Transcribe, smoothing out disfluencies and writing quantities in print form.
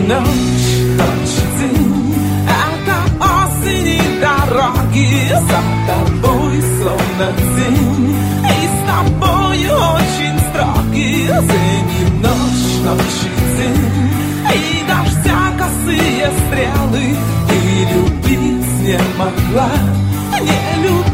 ночь, день, это осень и дороги за тобой словно день, и с тобой очень строгий день, ночь и день, и дождя косые стрелы, и любить не могла, не любить.